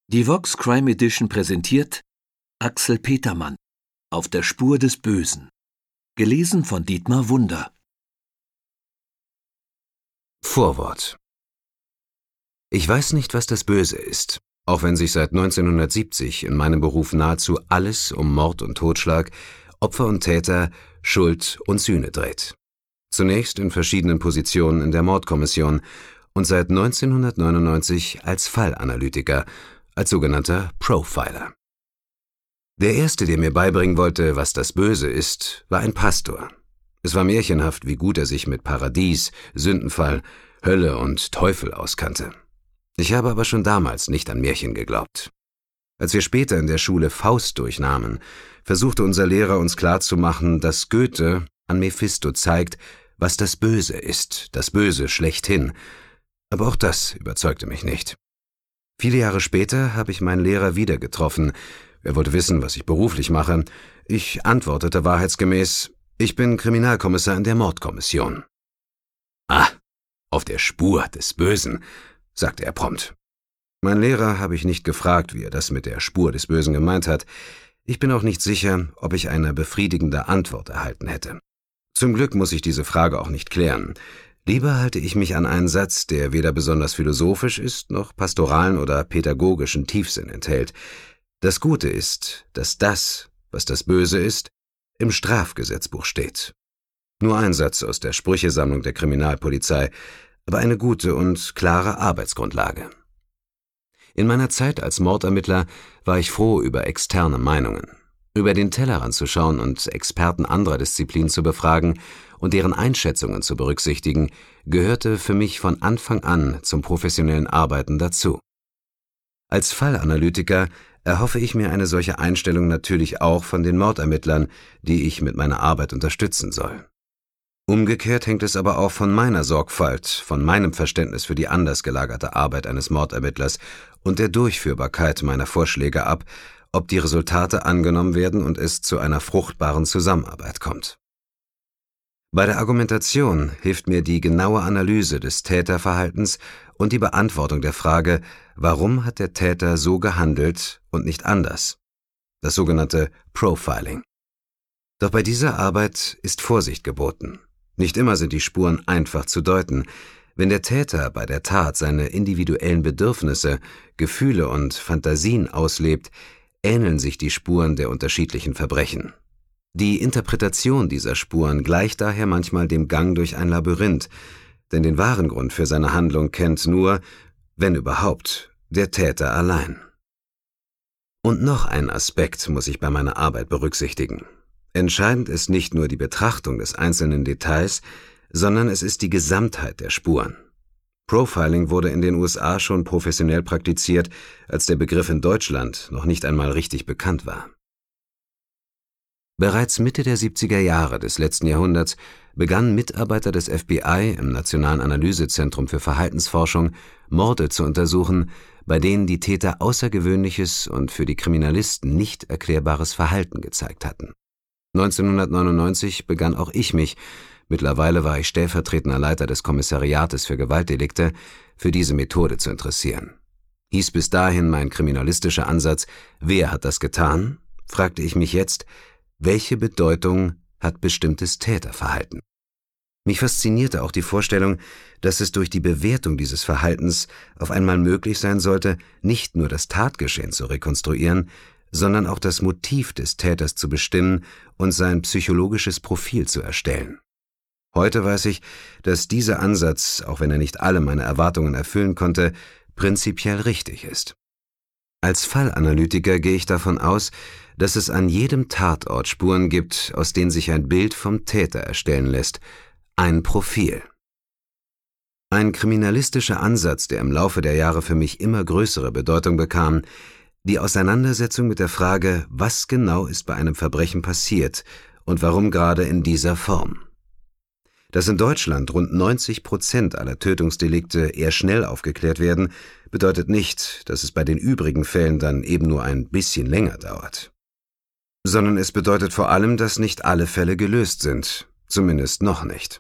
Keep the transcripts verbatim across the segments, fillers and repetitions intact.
Die Vox Crime Edition präsentiert Axel Petermann auf der Spur des Bösen. Gelesen von Dietmar Wunder. Vorwort. Ich weiß nicht, was das Böse ist, auch wenn sich seit neunzehnhundertsiebzig in meinem Beruf nahezu alles um Mord und Totschlag, Opfer und Täter, Schuld und Sühne dreht. Zunächst in verschiedenen Positionen in der Mordkommission und seit neunzehnhundertneunundneunzig als Fallanalytiker, als sogenannter Profiler. Der Erste, der mir beibringen wollte, was das Böse ist, war ein Pastor. Es war märchenhaft, wie gut er sich mit Paradies, Sündenfall, Hölle und Teufel auskannte. Ich habe aber schon damals nicht an Märchen geglaubt. Als wir später in der Schule Faust durchnahmen, versuchte unser Lehrer uns klarzumachen, dass Goethe an Mephisto zeigt, was das Böse ist, das Böse schlechthin. Aber auch das überzeugte mich nicht. Viele Jahre später habe ich meinen Lehrer wieder getroffen. Er wollte wissen, was ich beruflich mache. Ich antwortete wahrheitsgemäß, ich bin Kriminalkommissar in der Mordkommission. »Ah, auf der Spur des Bösen«, sagte er prompt. Mein Lehrer habe ich nicht gefragt, wie er das mit der Spur des Bösen gemeint hat. Ich bin auch nicht sicher, ob ich eine befriedigende Antwort erhalten hätte. Zum Glück muss ich diese Frage auch nicht klären. Lieber halte ich mich an einen Satz, der weder besonders philosophisch ist, noch pastoralen oder pädagogischen Tiefsinn enthält. Das Gute ist, dass das, was das Böse ist, im Strafgesetzbuch steht. Nur ein Satz aus der Sprüchesammlung der Kriminalpolizei, aber eine gute und klare Arbeitsgrundlage. In meiner Zeit als Mordermittler war ich froh über externe Meinungen. Über den Tellerrand zu schauen und Experten anderer Disziplinen zu befragen und deren Einschätzungen zu berücksichtigen, gehörte für mich von Anfang an zum professionellen Arbeiten dazu. Als Fallanalytiker erhoffe ich mir eine solche Einstellung natürlich auch von den Mordermittlern, die ich mit meiner Arbeit unterstützen soll. Umgekehrt hängt es aber auch von meiner Sorgfalt, von meinem Verständnis für die anders gelagerte Arbeit eines Mordermittlers und der Durchführbarkeit meiner Vorschläge ab, ob die Resultate angenommen werden und es zu einer fruchtbaren Zusammenarbeit kommt. Bei der Argumentation hilft mir die genaue Analyse des Täterverhaltens und die Beantwortung der Frage, warum hat der Täter so gehandelt und nicht anders? Das sogenannte Profiling. Doch bei dieser Arbeit ist Vorsicht geboten. Nicht immer sind die Spuren einfach zu deuten. Wenn der Täter bei der Tat seine individuellen Bedürfnisse, Gefühle und Fantasien auslebt, ähneln sich die Spuren der unterschiedlichen Verbrechen. Die Interpretation dieser Spuren gleicht daher manchmal dem Gang durch ein Labyrinth, denn den wahren Grund für seine Handlung kennt nur, wenn überhaupt, der Täter allein. Und noch ein Aspekt muss ich bei meiner Arbeit berücksichtigen. Entscheidend ist nicht nur die Betrachtung des einzelnen Details, sondern es ist die Gesamtheit der Spuren. Profiling wurde in den U S A schon professionell praktiziert, als der Begriff in Deutschland noch nicht einmal richtig bekannt war. Bereits Mitte der siebziger Jahre des letzten Jahrhunderts begannen Mitarbeiter des F B I im Nationalen Analysezentrum für Verhaltensforschung Morde zu untersuchen, bei denen die Täter außergewöhnliches und für die Kriminalisten nicht erklärbares Verhalten gezeigt hatten. neunzehnhundertneunundneunzig begann auch ich mich, mittlerweile war ich stellvertretender Leiter des Kommissariates für Gewaltdelikte, für diese Methode zu interessieren. Hieß bis dahin mein kriminalistischer Ansatz, wer hat das getan? Fragte ich mich jetzt, welche Bedeutung hat bestimmtes Täterverhalten? Mich faszinierte auch die Vorstellung, dass es durch die Bewertung dieses Verhaltens auf einmal möglich sein sollte, nicht nur das Tatgeschehen zu rekonstruieren, sondern auch das Motiv des Täters zu bestimmen und sein psychologisches Profil zu erstellen. Heute weiß ich, dass dieser Ansatz, auch wenn er nicht alle meine Erwartungen erfüllen konnte, prinzipiell richtig ist. Als Fallanalytiker gehe ich davon aus, dass es an jedem Tatort Spuren gibt, aus denen sich ein Bild vom Täter erstellen lässt, ein Profil. Ein kriminalistischer Ansatz, der im Laufe der Jahre für mich immer größere Bedeutung bekam, die Auseinandersetzung mit der Frage, was genau ist bei einem Verbrechen passiert und warum gerade in dieser Form. Dass in Deutschland rund neunzig Prozent aller Tötungsdelikte eher schnell aufgeklärt werden, bedeutet nicht, dass es bei den übrigen Fällen dann eben nur ein bisschen länger dauert. Sondern es bedeutet vor allem, dass nicht alle Fälle gelöst sind, zumindest noch nicht.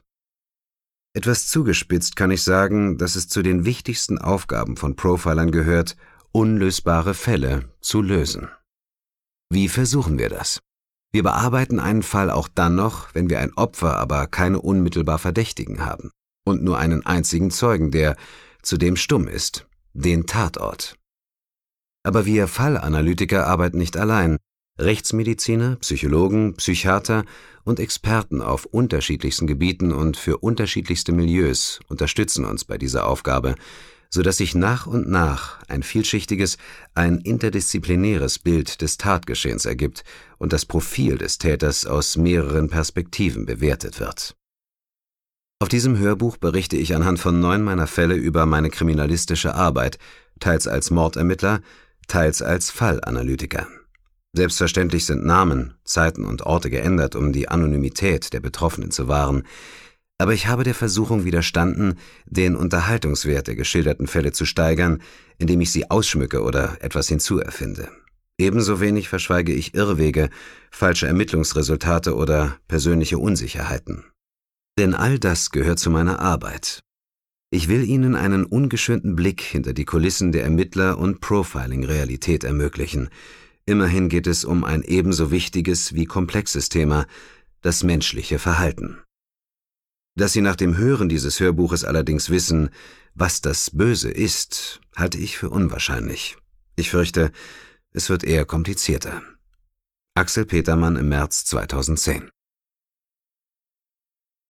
Etwas zugespitzt kann ich sagen, dass es zu den wichtigsten Aufgaben von Profilern gehört, unlösbare Fälle zu lösen. Wie versuchen wir das? Wir bearbeiten einen Fall auch dann noch, wenn wir ein Opfer, aber keine unmittelbar Verdächtigen haben und nur einen einzigen Zeugen, der zudem stumm ist, den Tatort. Aber wir Fallanalytiker arbeiten nicht allein. Rechtsmediziner, Psychologen, Psychiater und Experten auf unterschiedlichsten Gebieten und für unterschiedlichste Milieus unterstützen uns bei dieser Aufgabe, sodass sich nach und nach ein vielschichtiges, ein interdisziplinäres Bild des Tatgeschehens ergibt und das Profil des Täters aus mehreren Perspektiven bewertet wird. Auf diesem Hörbuch berichte ich anhand von neun meiner Fälle über meine kriminalistische Arbeit, teils als Mordermittler, teils als Fallanalytiker. Selbstverständlich sind Namen, Zeiten und Orte geändert, um die Anonymität der Betroffenen zu wahren, aber ich habe der Versuchung widerstanden, den Unterhaltungswert der geschilderten Fälle zu steigern, indem ich sie ausschmücke oder etwas hinzuerfinde. Ebenso wenig verschweige ich Irrwege, falsche Ermittlungsresultate oder persönliche Unsicherheiten. Denn all das gehört zu meiner Arbeit. Ich will Ihnen einen ungeschönten Blick hinter die Kulissen der Ermittler- und Profiling-Realität ermöglichen. Immerhin geht es um ein ebenso wichtiges wie komplexes Thema, das menschliche Verhalten. Dass Sie nach dem Hören dieses Hörbuches allerdings wissen, was das Böse ist, halte ich für unwahrscheinlich. Ich fürchte, es wird eher komplizierter. Axel Petermann im März zweitausendzehn